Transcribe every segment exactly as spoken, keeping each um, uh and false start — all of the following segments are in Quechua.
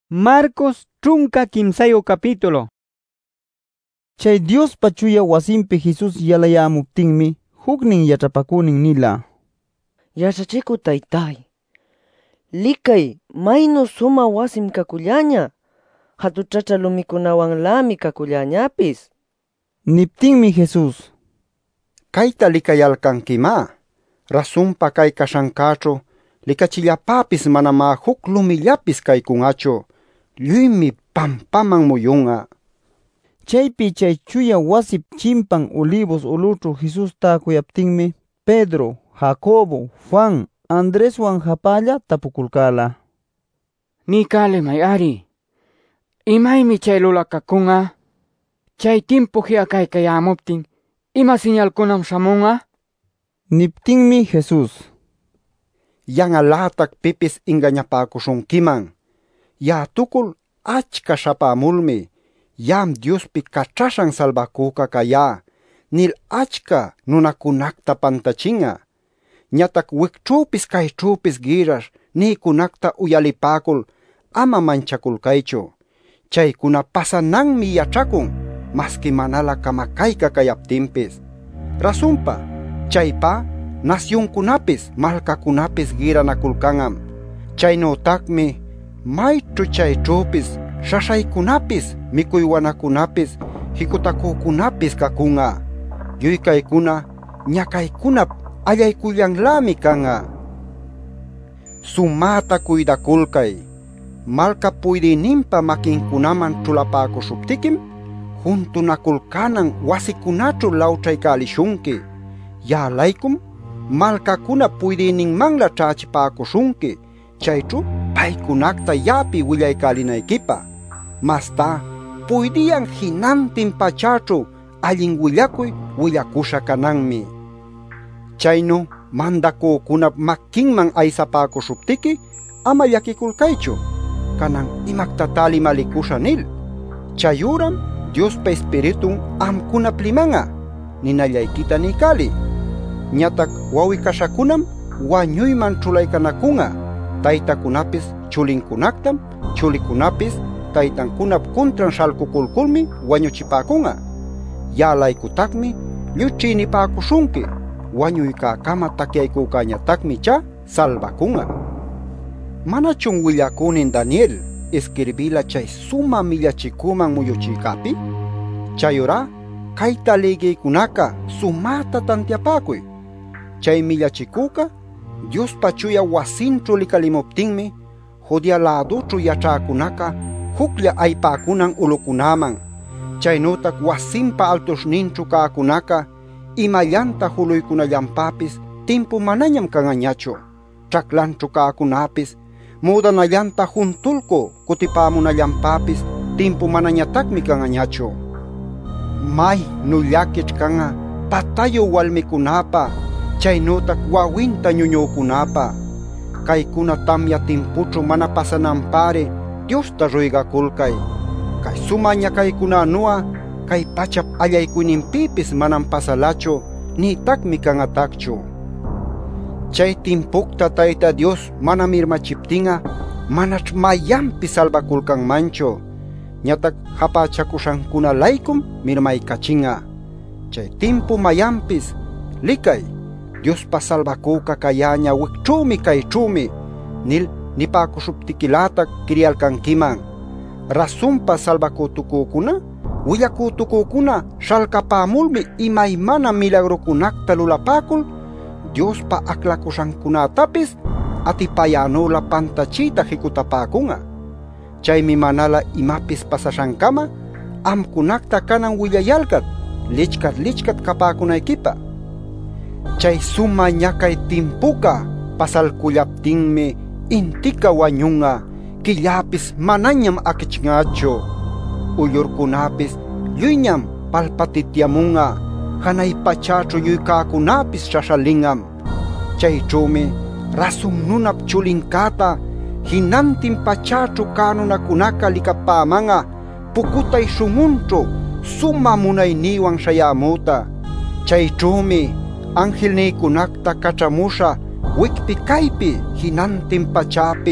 Marcos trunka kimsayo capítulo. Chay Dios pachuya wasimpi Jesus yalayamuptinmi huknin yachapakunin nila: Yachachiku taytay, likay maynu suma wasim kakullaña, hatuchacha lumikunawanlami kakullañapis. Niptinmi Jesus: Kayta likayalkankima, rasunpa kay kashankacho likachillapapis manama huk lumillapis kaykungacho, lluymi pampaman muyunga. Chaypi chay chuya wasip chimpan Olivos uluchu Jesus taakuyaptinmi Pedro, Jacobo, Juan, Andreswan hapalla tapukulkala: Nikale mayari, imaymi chay lulakakunga, chay timpu hiakaykayamuptin, ima señalkunam shamunga? Niptinmi Jesus: Yanalatak pipis engañapakushunkiman. Ya tukul achka shapamulmi, yam Diospi kachashan salvakuka kaya, nil achka nunakunakta pantachinga. Ñatak wikchupis kaychupis girash nikunakta uyalipakul ama manchakulkaychu. Chaykuna pasananmi yachakun, maski manala kamakayka kayaptinpis. Rasunpa, chaypa nasyunkunapis malkakunapis giranakulkangam. Chaynotakmi maychu chaychupis shashaykunapis mikuywanakunapis hikutakukunapis kakunga. Yuykaykuna ñakaykunap allaykullanlami kanga. Sumata kuidakulkay, malka puydininpa makinkunaman chulapakushuptikim juntunakulkanan wasikunachu lawchaykalishunki. Yalaykum malkakuna puydininmanla chachipakushunki, chaychu paykunakta yapi willaykalinaykipa. Masta puydiyan hinantin pachachu allin willakuy willakusha kananmi. Chaynu mandakukunap makinman aysapakushuptiki ama llakikulkaychu, kanan imaktatali malikusha nil. Chayuram Diospa Espiritun amkunap limanga, ninallaykita nikali. Ñatak wawikashakunam wañuyman chulaykanakunga, taytakunapis chulinkunaktam, chulikunapis taytankunap kuntran shalkukulkulmi wañuchipakunga. Yalaykutakmi lluchinipakushunki, wañuykakama takyaykukañatakmi cha salvakunga. Manachun willakunin Daniel escribila chay suma millachikuman muyuchiykapi? Chayura kayta ligiykunaka sumata tantiapakuy. Chay millachikuka Diospa chuya wasinchu likalimuptinmi Judea laduchu yachakunaka huklla aypakunan ulukunaman. Chaynotak wasinpa altushninchu kaakunaka imallanta huluykunallampapis timpu manañam kangañachu. Chaklanchu kaakunapis mudanallanta juntulku kutipamunallampapis timpu manañatakmi kangañachu. May nullakich kanga patayo walmikunapa, chaynotak wawinta ñuñukunapa. Kaykuna tamya timpuchu mana pasanampare Diosta ruygakulkay. Kay suma ñakaykunanuwa kay pachap allaykuyninpipis manam pasalachu nitakmi kangatakchu. Chay timpukta Tayta Dios mana mirmachiptinga manach mayanpi salvakulkanmanchu. Ñatak hapachakushankunalaykum mirmaykachinga. Chay timpu mayanpis likay Diospa salvakuka kayaña wikchumi kaychumi nil nipakushuptikilatak kriyalkankiman. Rasunpa salvakutukukuna willakutukukuna shalkapamulmi imaymana milagrukunakta lulapakul Diospa aklakushankunatapis atipayanula pantachita hikutapakunga. Chaymi manala imapis pasashankama amkunakta kanan willayalkat lichkat lichkat kapakunaykipa. Chay suma ñakay timpuka pasalkullaptinmi intika wañunga, killapis manañam akichingachu. Uyurkunapis lluyñam palpatitiamunga, hanay pachachu lluykakunapis shashalingam. Chaychumi rasun nunap chulinkata hinantin pachachu kanunakunaka likapamanga pukutay shumunchu suma munayniwan shayamuta. Chaychumi angelniykunakta kachamusha wikpi kaypi hinantin pachapi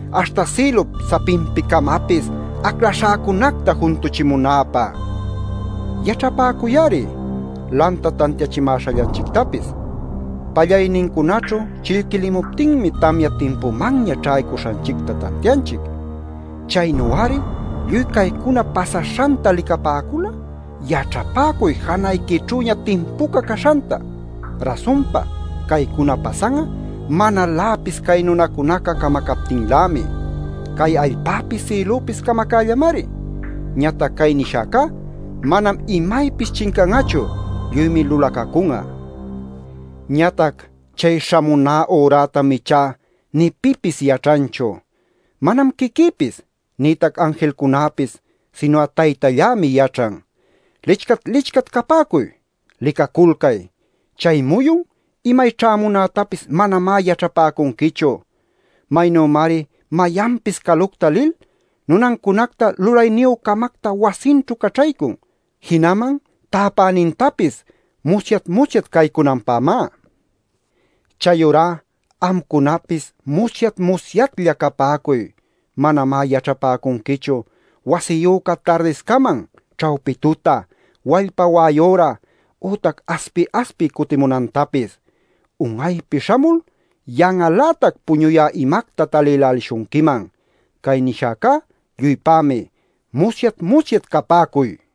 hasta silup sapinpikamapis aklashakunakta juntuchimunapa. Yachapakuyari, lanta tantiachimashallanchiktapis. Pallayninkunachu chillkilimuptinmi tamya timpumanña chaykushanchikta tantianchik. Chaynuari, lluy kaykuna pasashanta likapakula, yachapakuy hanaykichuña timpuka kashanta. Razonpa, kaykuna pasanga, mana lapis kay nunakunaka kamakaptinlami. Kay allpapis silupis kamakayamari. Ñata kay nishaka, manam imaypis chinkangachu, lluymi lulakakunga. Ñatak, chay shamuna orata micha, ni pipis yachancho. Manam kikipis, nitak angelkunapis, sino a taytallami yachan. Lichkat lichkat kapakuy, likakulkay. Chay muyun, imay chamunatapis manama yachapakunkicho. Mayno mari mayampis kalukta lil, nunankunakta lulayniw kamakta wasinchu kachaykun. Hinaman tapanintapis musyat musyat kaykunanpama. Chayura amkunapis musyat musyatlla kapakuy. Manama yachapakunkicho wasiyuka tardeskaman chawpituta, wallpa wayora, utak aspi aspi kutimunantapis. Ungaypi shamul, yanalatak puñuya imakta talilalishunkimang. Kay nishaka, lluypami, musyat musyat kapakuy.